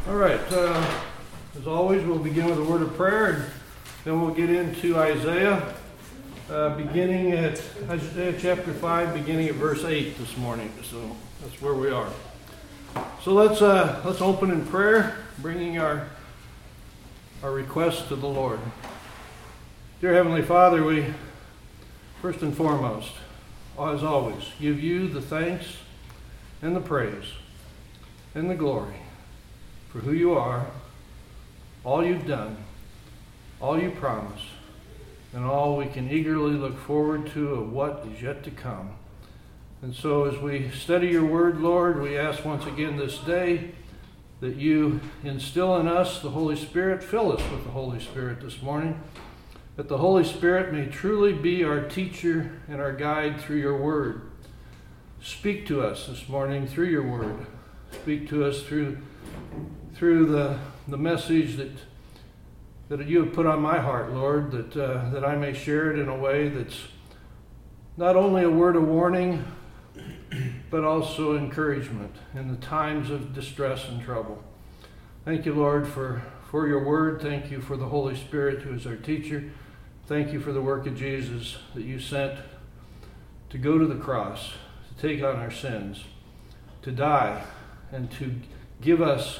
All right, as always, we'll begin with a word of prayer, and then we'll get into Isaiah, beginning at Isaiah chapter 5, beginning at verse 8 this morning. So that's where we are. So let's open in prayer, bringing our requests to the Lord. Dear Heavenly Father, we first and foremost, as always, give you the thanks and the praise and the glory for who you are, all you've done, all you promise, and all we can eagerly look forward to of what is yet to come. And so as we study your word, Lord, we ask once again this day that you instill in us the Holy Spirit, fill us with the Holy Spirit this morning, that the Holy Spirit may truly be our teacher and our guide through your word. Speak to us this morning through your word. Speak to us through the message that you have put on my heart, Lord, that I may share it in a way that's not only a word of warning, but also encouragement in the times of distress and trouble. Thank you, Lord, for your word. Thank you for the Holy Spirit who is our teacher. Thank you for the work of Jesus that you sent to go to the cross, to take on our sins, to die, and to give us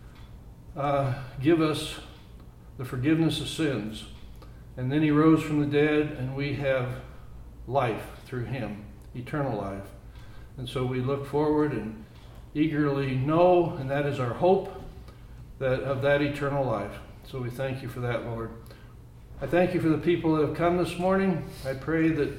the forgiveness of sins. And then he rose from the dead, and we have life through him, eternal life. And so we look forward and eagerly know, and that is our hope, of that eternal life. So we thank you for that, Lord. I thank you for the people that have come this morning. I pray that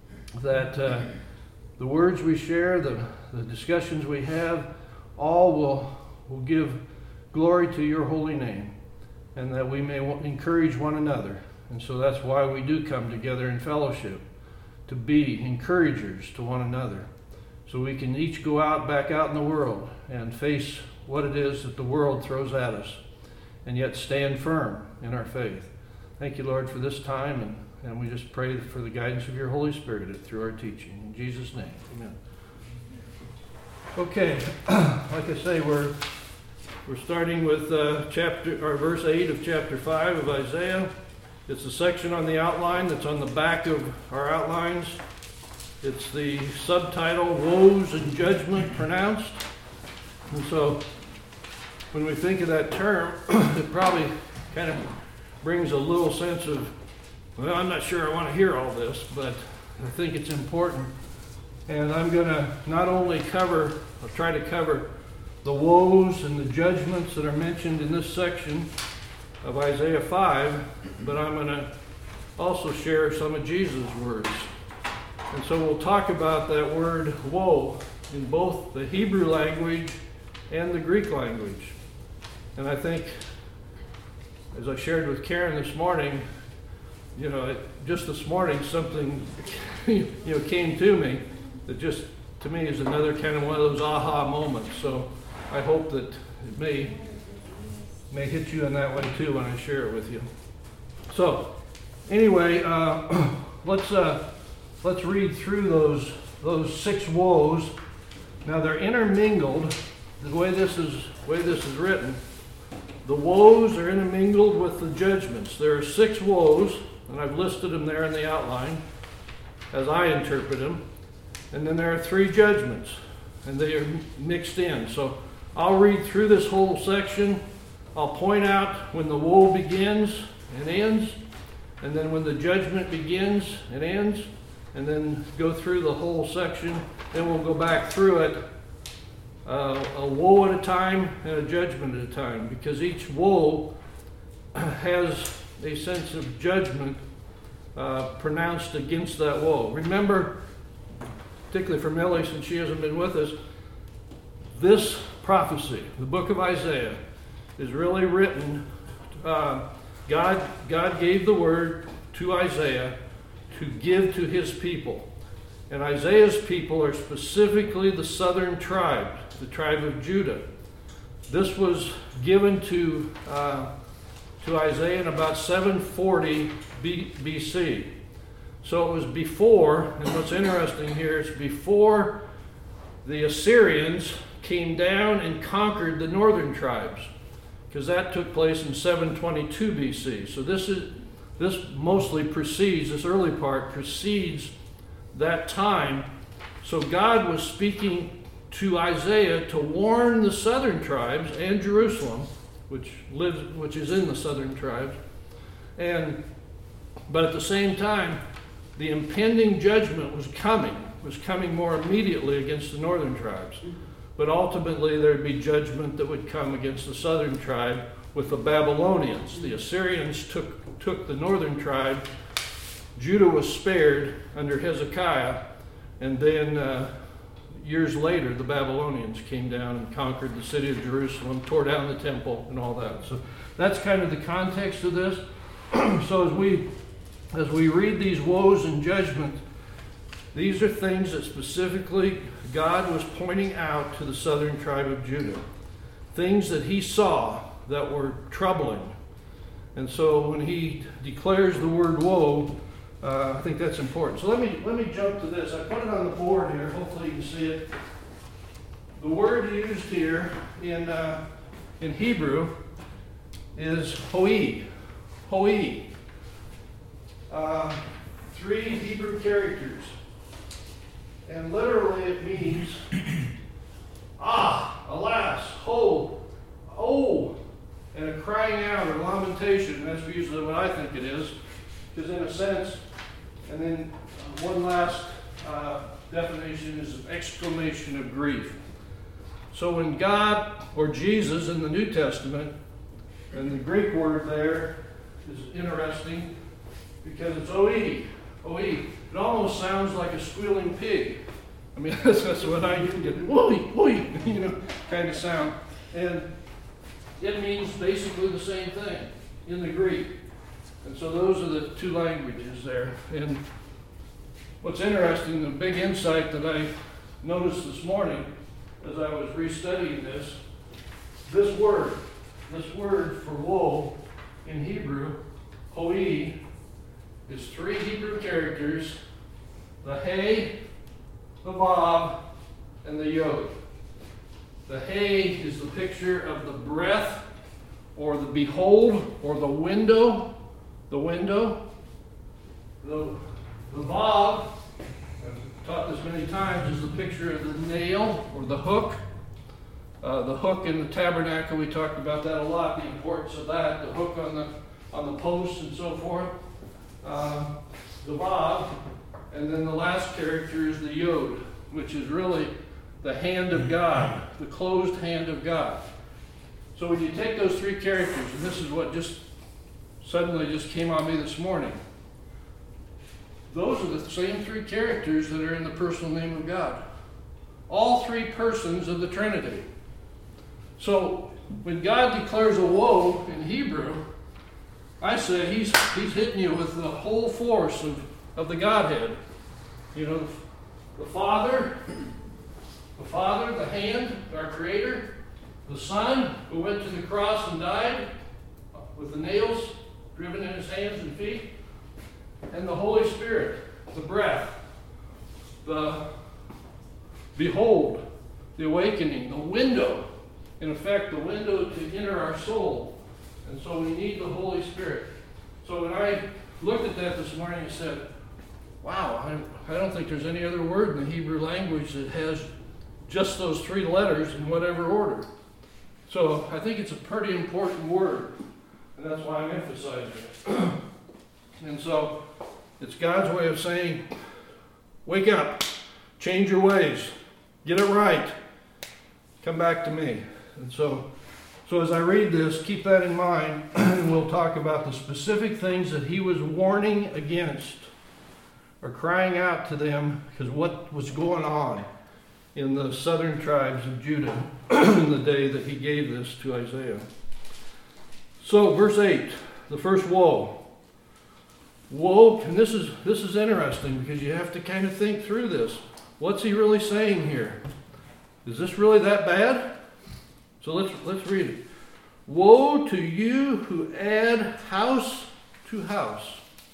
the words we share, the discussions we have, all will give glory to your holy name, and that we may encourage one another. And so that's why we do come together in fellowship, to be encouragers to one another, so we can each go back out in the world and face what it is that the world throws at us, and yet stand firm in our faith. Thank you, Lord, for this time, and we just pray for the guidance of your Holy Spirit through our teaching. In Jesus' name, amen. Okay, like I say, we're starting with verse 8 of chapter 5 of Isaiah. It's the section on the outline that's on the back of our outlines. It's the subtitle, Woes and Judgment Pronounced. And so when we think of that term, it probably kind of brings a little sense of, well, I'm not sure I want to hear all this, but I think it's important. And I'm going to not only try to cover the woes and the judgments that are mentioned in this section of Isaiah 5, but I'm going to also share some of Jesus' words. And so we'll talk about that word woe in both the Hebrew language and the Greek language. And I think, as I shared with Karen this morning, just this morning something came to me that just to me is another kind of one of those aha moments. So I hope that it may hit you in that way too when I share it with you. So anyway, let's read through those 6 woes. Now they're intermingled. The way this is written, the woes are intermingled with the judgments. There are 6 woes, and I've listed them there in the outline as I interpret them. And then there are 3 judgments, and they are mixed in. So I'll read through this whole section. I'll point out when the woe begins and ends, and then when the judgment begins and ends, and then go through the whole section. Then we'll go back through it, a woe at a time and a judgment at a time, because each woe has a sense of judgment pronounced against that woe. Remember, particularly for Millie, since she hasn't been with us, this prophecy, the book of Isaiah, is really written. God gave the word to Isaiah to give to his people. And Isaiah's people are specifically the southern tribe, the tribe of Judah. This was given to Isaiah in about 740 BC. So it was before, and what's interesting here is before the Assyrians came down and conquered the northern tribes. because that took place in 722 BC. So this mostly precedes, this early part precedes that time. So God was speaking to Isaiah to warn the southern tribes and Jerusalem, which is in the southern tribes, but at the same time, the impending judgment was coming more immediately against the northern tribes. But ultimately, there'd be judgment that would come against the southern tribe with the Babylonians. The Assyrians took the northern tribe. Judah was spared under Hezekiah, and then years later, the Babylonians came down and conquered the city of Jerusalem, tore down the temple, and all that. So that's kind of the context of this. So as we read these woes and judgment, these are things that specifically God was pointing out to the southern tribe of Judah. Things that he saw that were troubling. And so when he declares the word woe, I think that's important. So let me jump to this. I put it on the board here. Hopefully you can see it. The word used here in Hebrew is hoi. Hoi. 3 Hebrew characters. And literally it means, alas, ho, oh, and a crying out or lamentation. That's usually what I think it is. Because in a sense, and then one last definition is an exclamation of grief. So when God, or Jesus in the New Testament, and the Greek word there is interesting because it's oi. It almost sounds like a squealing pig. I mean, that's what I get. Oi, kind of sound. And it means basically the same thing in the Greek. And so those are the two languages there. And what's interesting, the big insight that I noticed this morning as I was restudying this word for woe in Hebrew, hoi, is 3 Hebrew characters, the hey, the vav, and the yod. The hey is the picture of the breath, or the behold, or the window. The vav, I've taught this many times, is the picture of the nail, or the hook. The hook in the tabernacle, we talked about that a lot, the importance of that, the hook on the posts and so forth. The vav, and then the last character is the yod, which is really the hand of God, the closed hand of God. So when you take those 3 characters, and this is what suddenly came on me this morning, those are the same 3 characters that are in the personal name of God. All 3 persons of the Trinity. So when God declares a woe in Hebrew, I say he's hitting you with the whole force of the Godhead. The Father, the hand, our Creator, the Son, who went to the cross and died with the nails driven in his hands and feet, and the Holy Spirit, the breath, the behold, the awakening, the window, in effect, the window to enter our soul. And so we need the Holy Spirit. So when I looked at that this morning, I said, wow, I don't think there's any other word in the Hebrew language that has just those 3 letters in whatever order. So I think it's a pretty important word, and that's why I'm emphasizing it. And so it's God's way of saying, wake up, change your ways, get it right, come back to me. And so as I read this, keep that in mind, and we'll talk about the specific things that he was warning against or crying out to them, because what was going on in the southern tribes of Judah in the day that he gave this to Isaiah. So verse 8, the first woe. Woe, and this is interesting because you have to kind of think through this. What's he really saying here? Is this really that bad? So let's read it. Woe to you who add house to house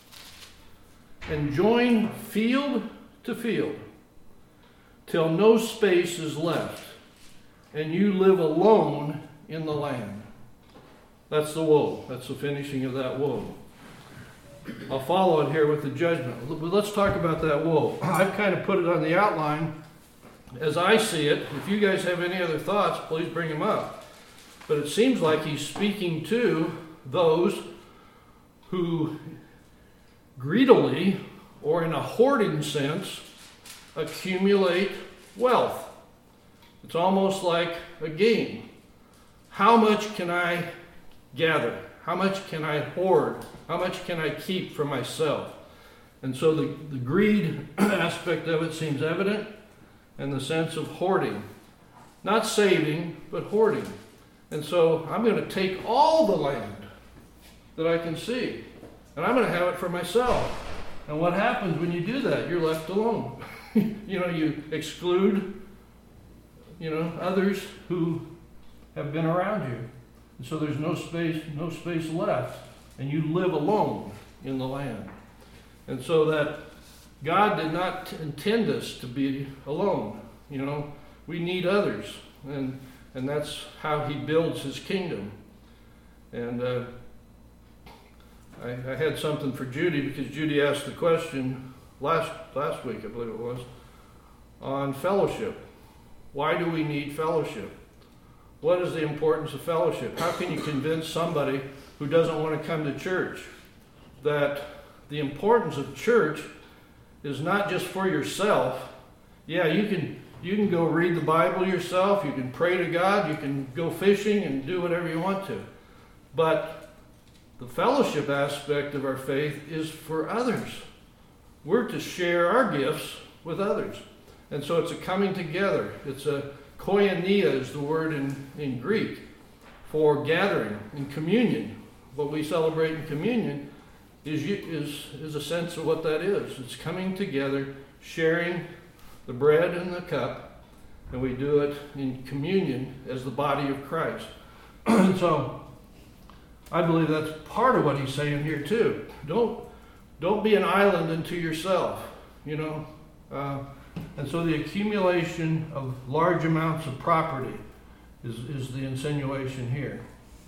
and join field to field, till no space is left, and you live alone in the land. That's the woe. That's the finishing of that woe. I'll follow it here with the judgment. But let's talk about that woe. I've kind of put it on the outline as I see it. If you guys have any other thoughts, please bring them up. But it seems like he's speaking to those who greedily, or in a hoarding sense, accumulate wealth. It's almost like a game. How much can I gather? How much can I hoard? How much can I keep for myself? And so the greed aspect of it seems evident, and the sense of hoarding. Not saving, but hoarding. And so I'm going to take all the land that I can see, and I'm going to have it for myself. And what happens when you do that? You're left alone. You exclude, others who have been around you. And so there's no space left, and you live alone in the land. And so that God did not intend us to be alone. We need others, and that's how he builds his kingdom. And I had something for Judy, because Judy asked the question last week, I believe it was, on fellowship. Why do we need fellowship? What is the importance of fellowship? How can you convince somebody who doesn't want to come to church that the importance of church is not just for yourself? Yeah, you can go read the Bible yourself, you can pray to God, you can go fishing and do whatever you want to. But the fellowship aspect of our faith is for others. We're to share our gifts with others. And so it's a coming together. It's a koinonia is the word in Greek for gathering in communion. What we celebrate in communion is a sense of what that is. It's coming together, sharing the bread and the cup, and we do it in communion as the body of Christ. So I believe that's part of what he's saying here too. Don't be an island unto yourself, And so the accumulation of large amounts of property is the insinuation here.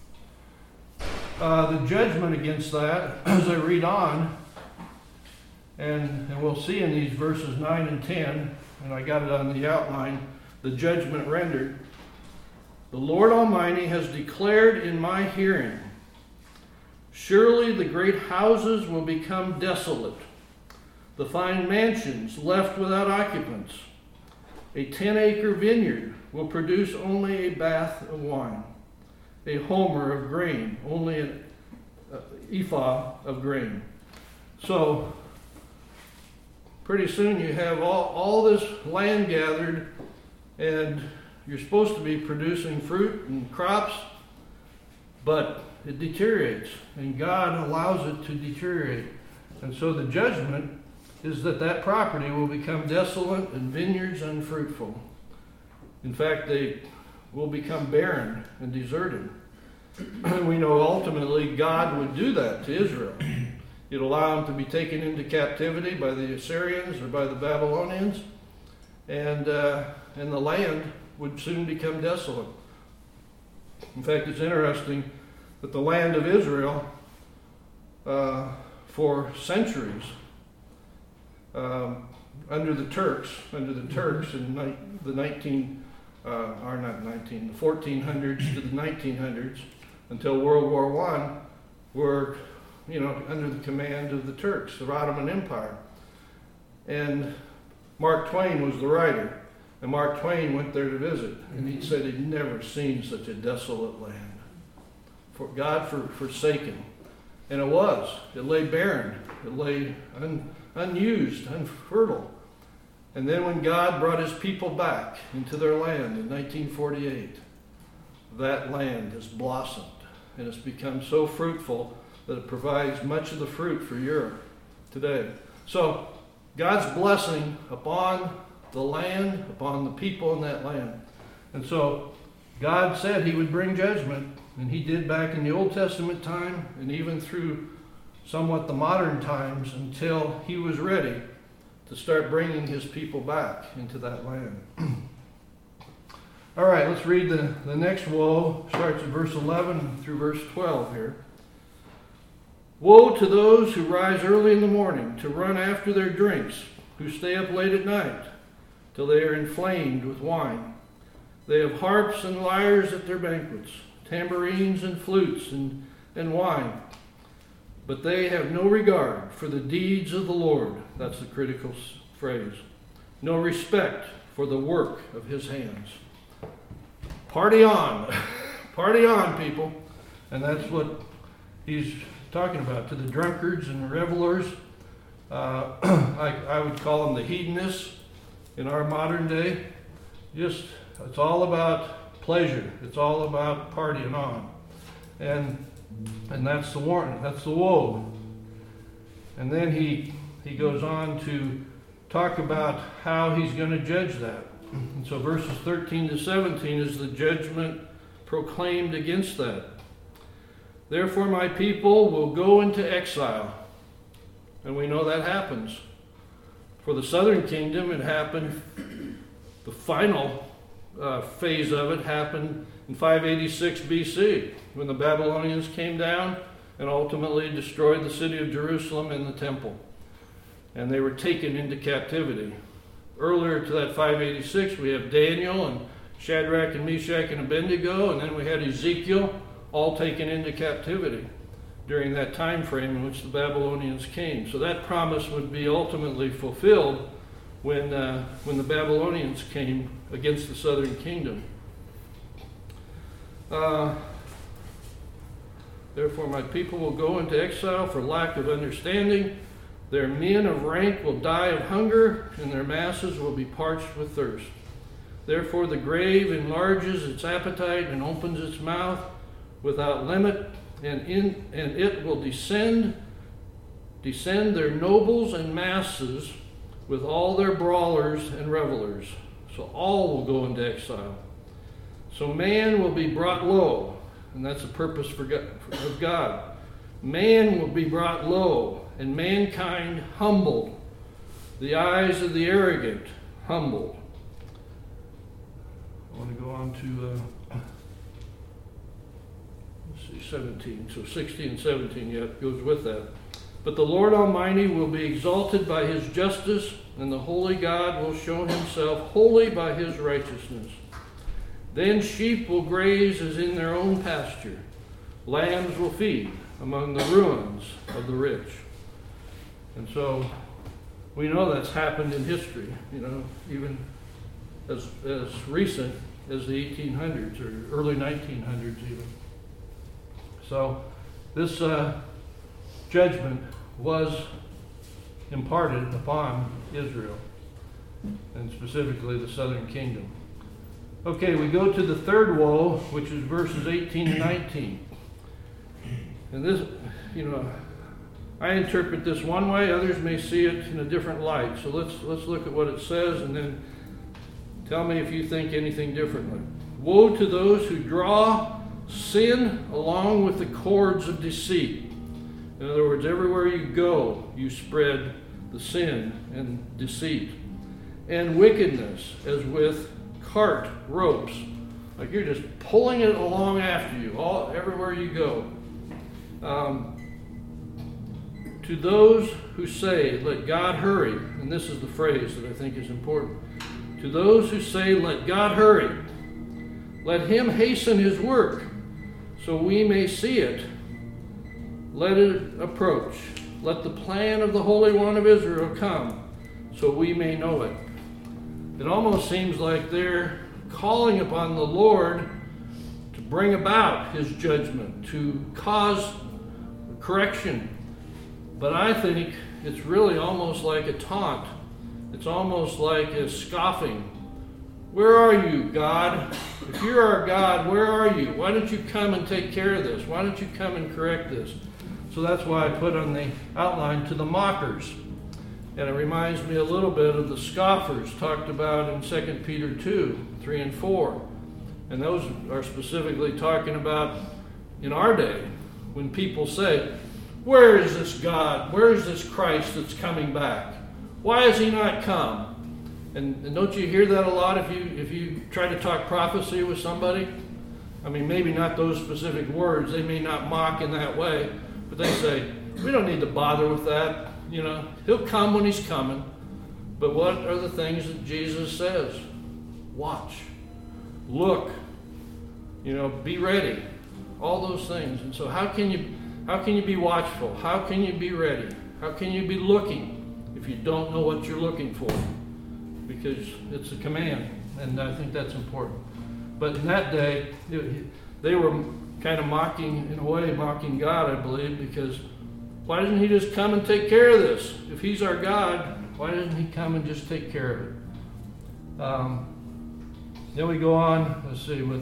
The judgment against that, as I read on, and we'll see in these verses 9 and 10, and I got it on the outline, the judgment rendered. The Lord Almighty has declared in my hearing, surely the great houses will become desolate, the fine mansions left without occupants. A 10-acre vineyard will produce only a bath of wine, a homer of grain, only an ephah of grain. So pretty soon you have all this land gathered, and you're supposed to be producing fruit and crops, but it deteriorates, and God allows it to deteriorate. And so the judgment is that property will become desolate and vineyards unfruitful. In fact, they will become barren and deserted. We know ultimately God would do that to Israel. He'd allow them to be taken into captivity by the Assyrians or by the Babylonians, and the land would soon become desolate. In fact, it's interesting that the land of Israel, for centuries, under the Turks in the 1400s to the 1900s, until World War I, were under the command of the Turks, the Ottoman Empire. And Mark Twain was the writer, and Mark Twain went there to visit, and he said he'd never seen such a desolate land, for God forsaken. And it lay barren, it lay unused, unfertile. And then when God brought his people back into their land in 1948, that land has blossomed, and it's become so fruitful that it provides much of the fruit for Europe today. So God's blessing upon the land, upon the people in that land. And so God said he would bring judgment, and he did back in the Old Testament time, and even through somewhat the modern times, until he was ready to start bringing his people back into that land. All right, let's read the next woe. Starts at verse 11 through verse 12 here. Woe to those who rise early in the morning to run after their drinks, who stay up late at night till they are inflamed with wine. They have harps and lyres at their banquets, tambourines and flutes and wine. But they have no regard for the deeds of the Lord. That's the critical phrase. No respect for the work of his hands. Party on. Party on, people. And that's what he's talking about to the drunkards and revelers. I would call them the hedonists in our modern day. Just, it's all about pleasure. It's all about partying on. And that's the warning. That's the woe. And then he goes on to talk about how he's going to judge that. And so verses 13 to 17 is the judgment proclaimed against that. Therefore my people will go into exile. And we know that happens. For the southern kingdom, it happened, the final phase of it happened in 586 BC, when the Babylonians came down and ultimately destroyed the city of Jerusalem and the temple. And they were taken into captivity. Earlier to that 586, we have Daniel and Shadrach and Meshach and Abednego, and then we had Ezekiel, all taken into captivity during that time frame in which the Babylonians came. So that promise would be ultimately fulfilled when the Babylonians came against the southern kingdom. Therefore my people will go into exile for lack of understanding. Their men of rank will die of hunger, and their masses will be parched with thirst. Therefore the grave enlarges its appetite and opens its mouth without limit, and it will descend their nobles and masses with all their brawlers and revelers. So all will go into exile. So man will be brought low, and that's the purpose of God. Man will be brought low, and mankind humbled. The eyes of the arrogant humbled. I want to go on to 17. So 16 and 17, yeah, it goes with that. But the Lord Almighty will be exalted by his justice, and the holy God will show himself holy by his righteousness. Then sheep will graze as in their own pasture. Lambs will feed among the ruins of the rich. And so we know that's happened in history, even as recent as the 1800s or early 1900s even. So this judgment was imparted upon Israel, and specifically the southern kingdom. Okay, we go to the third woe, which is verses 18 and 19. And this, I interpret this one way, others may see it in a different light. So let's look at what it says and then tell me if you think anything differently. Woe to those who draw sin along with the cords of deceit. In other words, everywhere you go, you spread the sin and deceit. And wickedness, as with cart ropes. Like you're just pulling it along after you, everywhere you go. To those who say, let God hurry, and this is the phrase that I think is important. To those who say, let God hurry, let him hasten his work, so we may see it. Let it approach. Let the plan of the Holy One of Israel come, so we may know it. It almost seems like they're calling upon the Lord to bring about his judgment, to cause correction. But I think it's really almost like a taunt. It's almost like a scoffing. Where are you, God? If you're our God, where are you? Why don't you come and take care of this? Why don't you come and correct this? So that's why I put on the outline to the mockers. And it reminds me a little bit of the scoffers talked about in 2 Peter 2, 3 and 4. And those are specifically talking about in our day when people say, where is this God? Where is this Christ that's coming back? Why has he not come? And don't you hear that a lot if you try to talk prophecy with somebody? I mean, maybe not those specific words. They may not mock in that way, but they say, we don't need to bother with that. You know, he'll come when he's coming. But what are the things that Jesus says? Watch. Look. You know, be ready. All those things. And so how can you be watchful? How can you be ready? How can you be looking if you don't know what you're looking for? Because it's a command, and I think that's important. But in that day, they were kind of mocking, in a way, mocking God, I believe, because why doesn't he just come and take care of this? If he's our God, why doesn't he come and just take care of it? Then we go on, let's see, with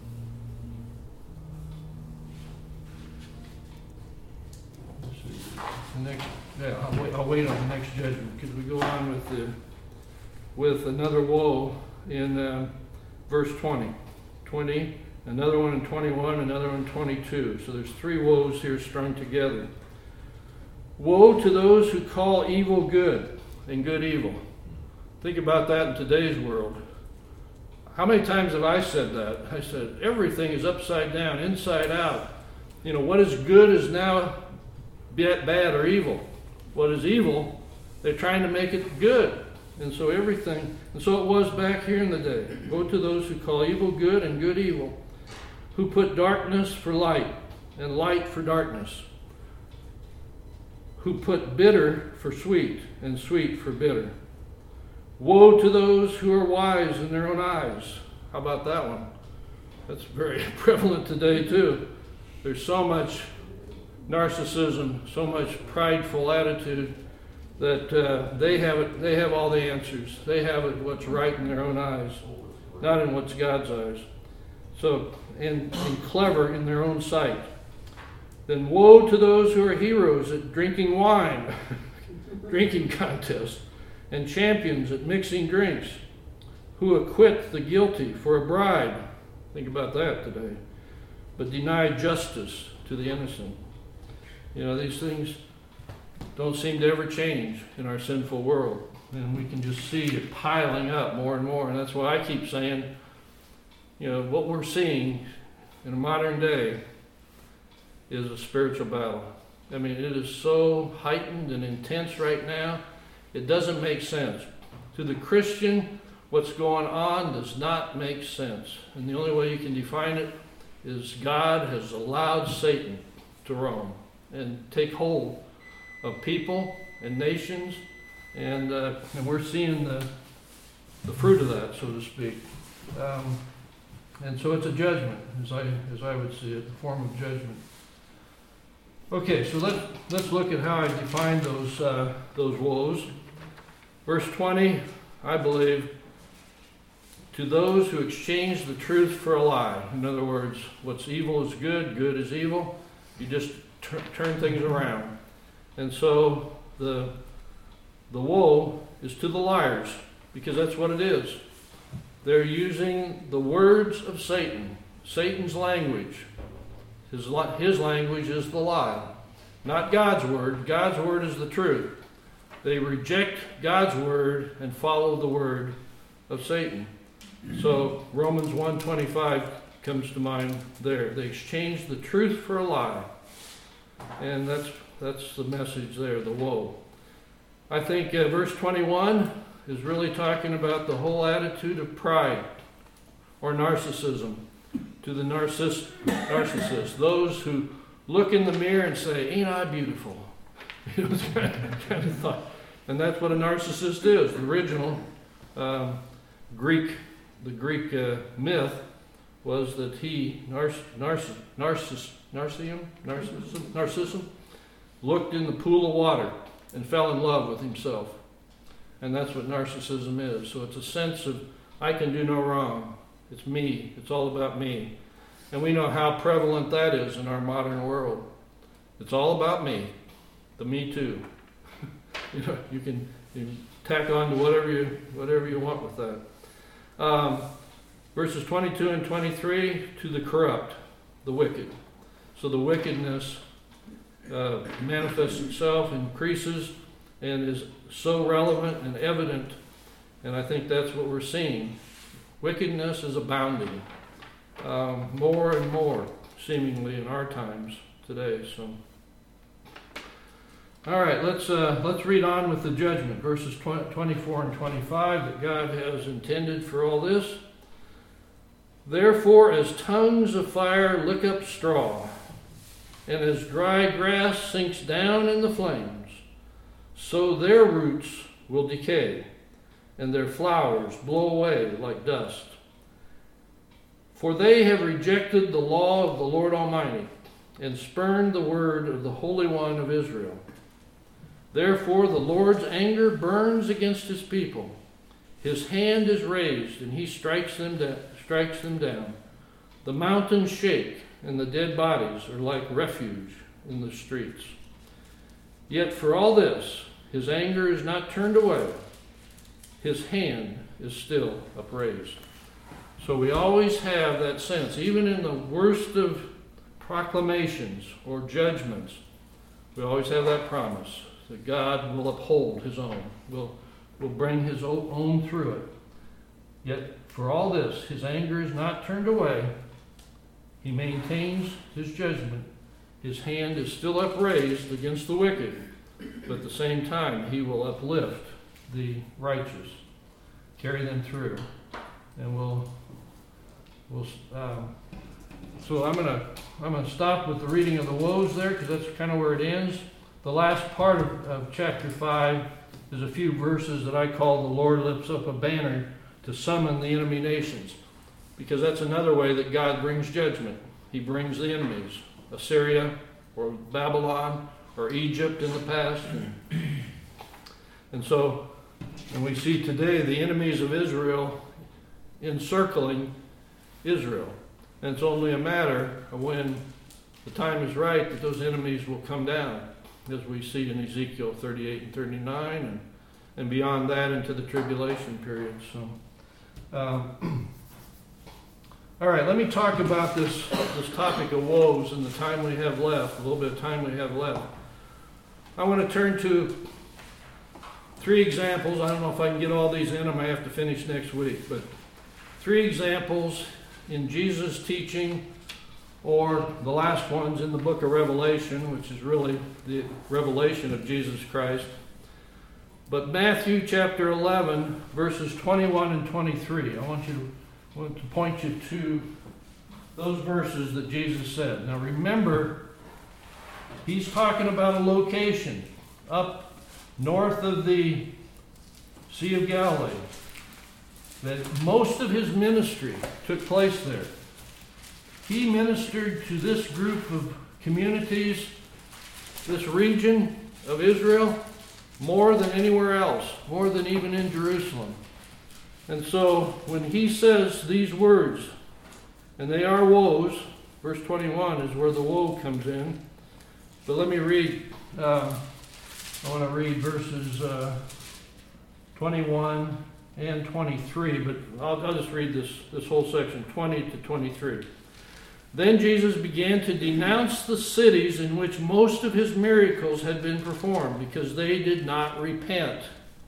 the next, I'll wait on the next judgment, because we go on with another woe in verse 20, another one in 21, another one in 22. So there's three woes here strung together. Woe to those who call evil good and good evil. Think about that in today's world. How many times have I said that? I said, everything is upside down, inside out. You know, what is good is now bad or evil. What is evil, they're trying to make it good. And so it was back here in the day. Woe to those who call evil good and good evil, who put darkness for light and light for darkness, who put bitter for sweet and sweet for bitter. Woe to those who are wise in their own eyes. How about that one? That's very prevalent today too. There's so much narcissism, so much prideful attitude that they have all the answers. They have it what's right in their own eyes, not in what's God's eyes. So, and clever in their own sight. Then woe to those who are heroes at drinking wine, drinking contests, and champions at mixing drinks, who acquit the guilty for a bribe. Think about that today. But deny justice to the innocent. You know, these things don't seem to ever change in our sinful world. And we can just see it piling up more and more. And that's why I keep saying, you know, what we're seeing in a modern day is a spiritual battle. I mean, it is so heightened and intense right now, it doesn't make sense. To the Christian, what's going on does not make sense. And the only way you can define it is God has allowed Satan to roam and take hold of people and nations, and we're seeing the fruit of that, so to speak. And so it's a judgment, as I would see it, a form of judgment. Okay, so let's look at how I define those woes. Verse 20, I believe, to those who exchange the truth for a lie. In other words, what's evil is good, good is evil. You just turn things around. And so the woe is to the liars, because that's what it is. They're using the words of Satan, Satan's language. His language is the lie, not God's word. God's word is the truth. They reject God's word and follow the word of Satan. So Romans 1:25 comes to mind there. They exchange the truth for a lie. And that's the message there, the woe. I think verse 21 is really talking about the whole attitude of pride or narcissism. To the narcissist, those who look in the mirror and say, "Ain't I beautiful?" You know, kind of thought. And that's what a narcissist is. The original Greek myth was that Narcissus, looked in the pool of water and fell in love with himself. And that's what narcissism is. So it's a sense of, I can do no wrong. It's me. It's all about me. And we know how prevalent that is in our modern world. It's all about me. The me too. You know, you can tack on to whatever you want with that. Verses 22 and 23, to the corrupt, the wicked. So the wickedness manifests itself, increases, and is so relevant and evident And I think that's what we're seeing. Wickedness is abounding, more and more, seemingly, in our times today. So, all right, let's read on with the judgment, verses 24 and 25, that God has intended for all this. Therefore, as tongues of fire lick up straw, and as dry grass sinks down in the flames, so their roots will decay, and their flowers blow away like dust. For they have rejected the law of the Lord Almighty, and spurned the word of the Holy One of Israel. Therefore the Lord's anger burns against his people. His hand is raised, and he strikes them down. The mountains shake, and the dead bodies are like refuge in the streets. Yet for all this, his anger is not turned away. His hand is still upraised. So we always have that sense, even in the worst of proclamations or judgments, we always have that promise that God will uphold his own, will bring his own through it. Yet for all this, his anger is not turned away. He maintains his judgment. His hand is still upraised against the wicked, but at the same time, he will uplift the righteous, carry them through. And so I'm gonna stop with the reading of the woes there, because that's kind of where it ends. The last part of chapter 5 is a few verses that I call the Lord lifts up a banner to summon the enemy nations, because that's another way that God brings judgment. He brings the enemies, Assyria or Babylon or Egypt in the past. And we see today the enemies of Israel encircling Israel. And it's only a matter of when the time is right that those enemies will come down, as we see in Ezekiel 38 and 39, and beyond that into the tribulation period. So, all right, let me talk about this topic of woes in the time we have left, a little bit of time we have left. I want to turn to 3 examples. I don't know if I can get all these in. I might have to finish next week. But 3 examples in Jesus' teaching, or the last ones in the book of Revelation, which is really the revelation of Jesus Christ. But Matthew chapter 11, verses 21 and 23. I want to point you to those verses that Jesus said. Now remember, he's talking about a location up north of the Sea of Galilee, that most of his ministry took place there. He ministered to this group of communities, this region of Israel, more than anywhere else, more than even in Jerusalem. And so when he says these words, and they are woes, verse 21 is where the woe comes in. But let me read, I want to read verses 21 and 23, but I'll just read this whole section, 20 to 23. Then Jesus began to denounce the cities in which most of his miracles had been performed, because they did not repent.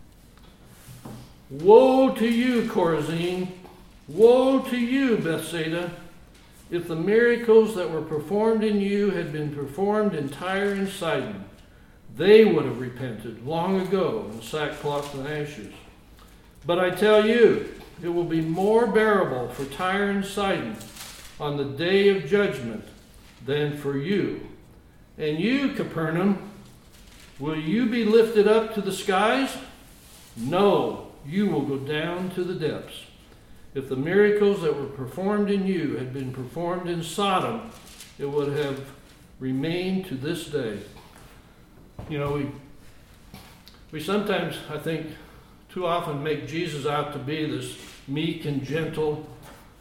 Woe to you, Chorazin! Woe to you, Bethsaida! If the miracles that were performed in you had been performed in Tyre and Sidon, they would have repented long ago in sackcloth and ashes. But I tell you, it will be more bearable for Tyre and Sidon on the day of judgment than for you. And you, Capernaum, will you be lifted up to the skies? No, you will go down to the depths. If the miracles that were performed in you had been performed in Sodom, it would have remained to this day. You know, we sometimes, I think, too often make Jesus out to be this meek and gentle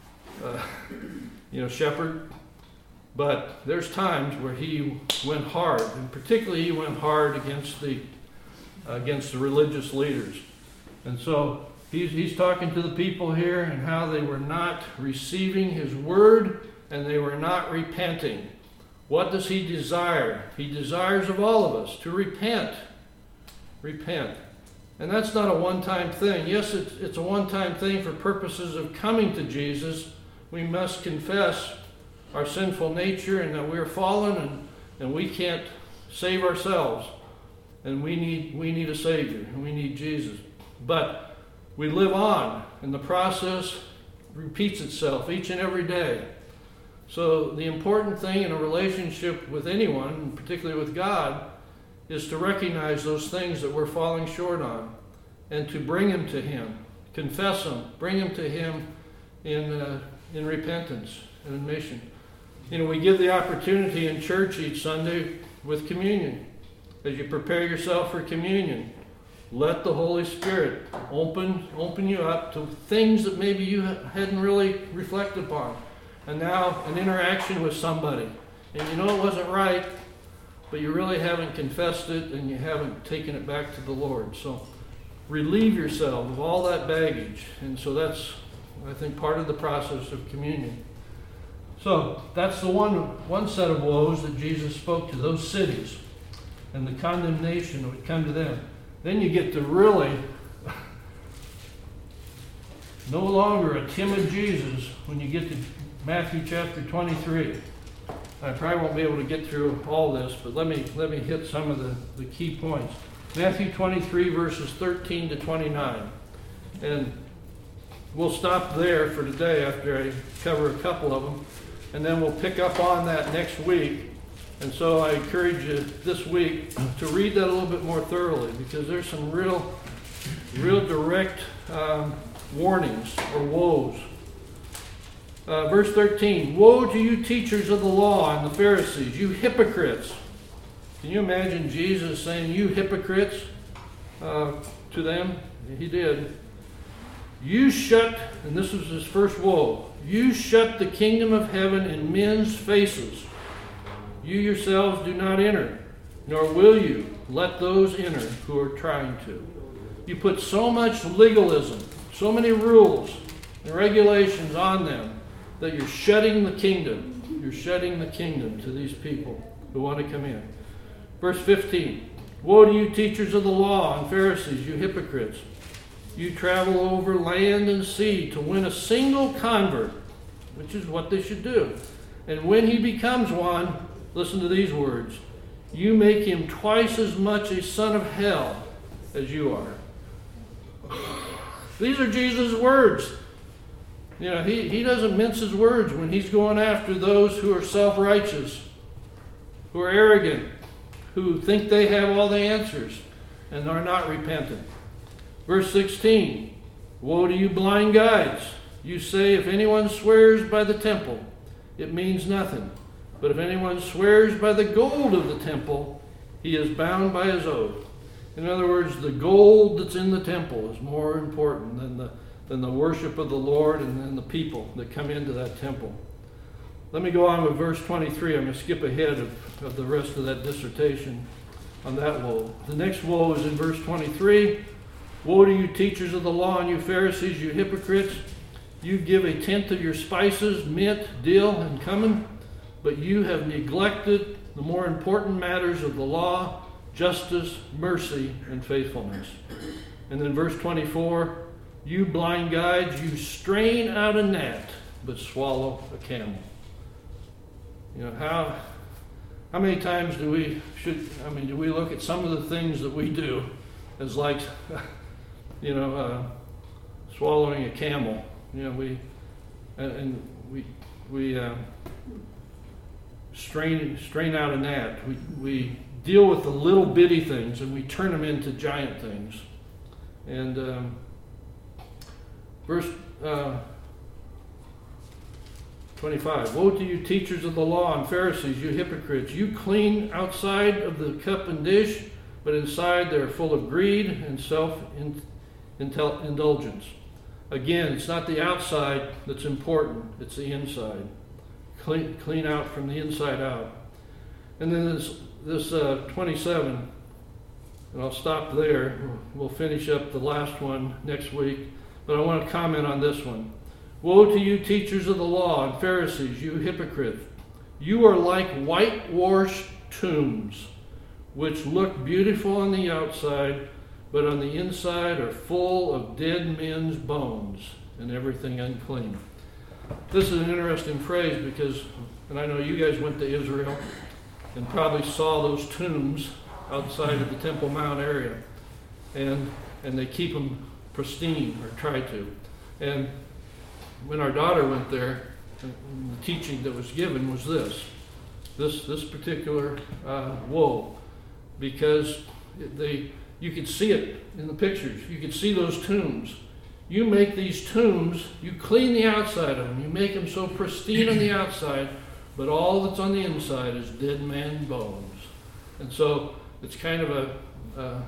shepherd. But there's times where he went hard, and particularly he went hard against the religious leaders. And so he's talking to the people here and how they were not receiving his word and they were not repenting. What does he desire? He desires of all of us to repent. Repent. And that's not a one-time thing. Yes, it's a one-time thing for purposes of coming to Jesus. We must confess our sinful nature and that we're fallen and we can't save ourselves. And we need a Savior, and we need Jesus. But we live on, and the process repeats itself each and every day. So the important thing in a relationship with anyone, and particularly with God, is to recognize those things that we're falling short on and to bring them to Him, confess them, bring them to Him in repentance and admission. We give the opportunity in church each Sunday with communion. As you prepare yourself for communion, let the Holy Spirit open you up to things that maybe you hadn't really reflected upon. And now an interaction with somebody. And you know it wasn't right, but you really haven't confessed it and you haven't taken it back to the Lord. So relieve yourself of all that baggage. And so that's, I think, part of the process of communion. So that's the one set of woes that Jesus spoke to, those cities, and the condemnation that would come to them. Then you get to really no longer a timid Jesus when you get to Matthew chapter 23. I probably won't be able to get through all this, but let me hit some of the key points. Matthew 23, verses 13 to 29. And we'll stop there for today after I cover a couple of them. And then we'll pick up on that next week. And so I encourage you this week to read that a little bit more thoroughly, because there's some real direct warnings or woes. Verse 13, woe to you teachers of the law and the Pharisees, you hypocrites. Can you imagine Jesus saying, you hypocrites, to them? He did. You shut, and this was his first woe, you shut the kingdom of heaven in men's faces. You yourselves do not enter, nor will you let those enter who are trying to. You put so much legalism, so many rules and regulations on them that you're shutting the kingdom. You're shutting the kingdom to these people who want to come in. Verse 15, woe to you teachers of the law and Pharisees, you hypocrites. You travel over land and sea to win a single convert, which is what they should do. And when he becomes one, listen to these words, you make him twice as much a son of hell as you are. These are Jesus' words. He doesn't mince his words when he's going after those who are self-righteous, who are arrogant, who think they have all the answers and are not repentant. Verse 16, woe to you blind guides. You say, if anyone swears by the temple, it means nothing. But if anyone swears by the gold of the temple, he is bound by his oath. In other words, the gold that's in the temple is more important than the worship of the Lord and then the people that come into that temple. Let me go on with verse 23. I'm going to skip ahead of the rest of that dissertation on that woe. The next woe is in verse 23. Woe to you teachers of the law and you Pharisees, you hypocrites. You give a tenth of your spices, mint, dill, and cumin, but you have neglected the more important matters of the law, justice, mercy, and faithfulness. And then verse 24, you blind guides, you strain out a gnat, but swallow a camel. How many times do we look at some of the things that we do as like, swallowing a camel? We strain out a gnat. We deal with the little bitty things and we turn them into giant things. And verse 25, woe to you teachers of the law and Pharisees, you hypocrites. You clean outside of the cup and dish, but inside they're full of greed and self-indulgence. Again, it's not the outside that's important, it's the inside. Clean out from the inside out. And then this 27, and I'll stop there. We'll finish up the last one next week, but I want to comment on this one. Woe to you teachers of the law and Pharisees, you hypocrites. You are like whitewashed tombs, which look beautiful on the outside, but on the inside are full of dead men's bones and everything unclean. This is an interesting phrase because, and I know you guys went to Israel and probably saw those tombs outside of the Temple Mount area, and they keep them pristine, or try to. And when our daughter went there, the teaching that was given was this particular woe, because you could see it in the pictures. You could see those tombs. You make these tombs, you clean the outside of them, you make them so pristine on the outside, but all that's on the inside is dead man bones. And so it's kind of a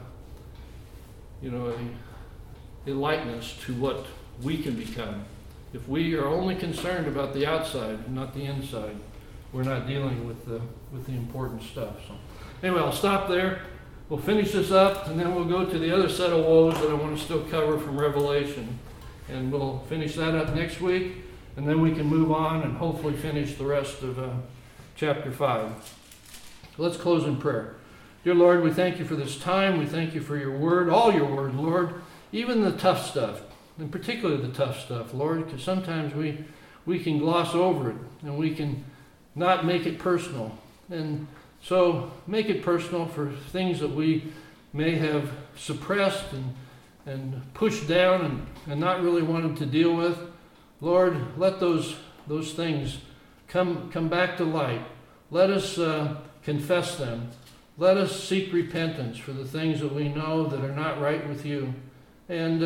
likeness to what we can become. If we are only concerned about the outside and not the inside, we're not dealing with the important stuff. So anyway, I'll stop there. We'll finish this up, and then we'll go to the other set of woes that I want to still cover from Revelation. And we'll finish that up next week, and then we can move on and hopefully finish the rest of chapter 5. Let's close in prayer. Dear Lord, we thank you for this time. We thank you for your word, all your word, Lord, even the tough stuff, and particularly the tough stuff, Lord, because sometimes we can gloss over it, and we can not make it personal. And so make it personal for things that we may have suppressed and pushed down and not really wanted to deal with. Lord, let those things come back to light. Let us confess them. Let us seek repentance for the things that we know that are not right with you. And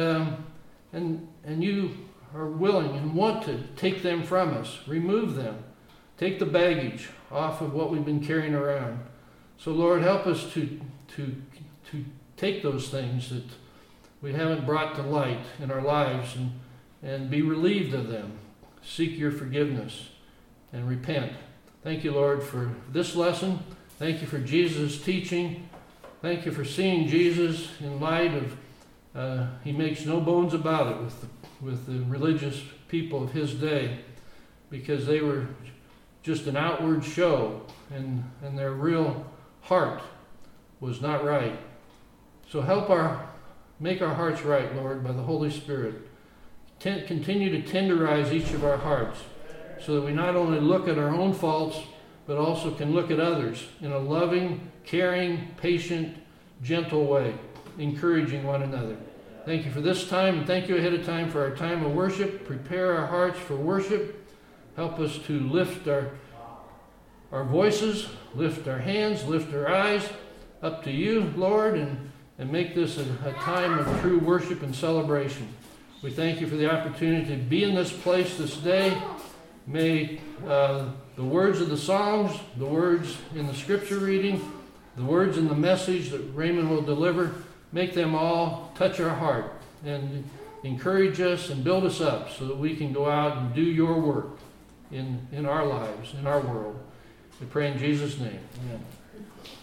you are willing and want to take them from us. Remove them. Take the baggage off of what we've been carrying around. So Lord, help us to take those things that we haven't brought to light in our lives and be relieved of them. Seek your forgiveness and repent. Thank you, Lord, for this lesson. Thank you for Jesus' teaching. Thank you for seeing Jesus in light of, he makes no bones about it with the religious people of his day, because they were just an outward show, and their real heart was not right. So make our hearts right, Lord, by the Holy Spirit. Continue to tenderize each of our hearts so that we not only look at our own faults, but also can look at others in a loving, caring, patient, gentle way, encouraging one another. Thank you for this time, and thank you ahead of time for our time of worship. Prepare our hearts for worship. Help us to lift our voices, lift our hands, lift our eyes up to you, Lord, and make this a time of true worship and celebration. We thank you for the opportunity to be in this place this day. May the words of the songs, the words in the scripture reading, the words in the message that Raymond will deliver, make them all touch our heart and encourage us and build us up so that we can go out and do your work in our lives, in our world. We pray in Jesus' name. Amen.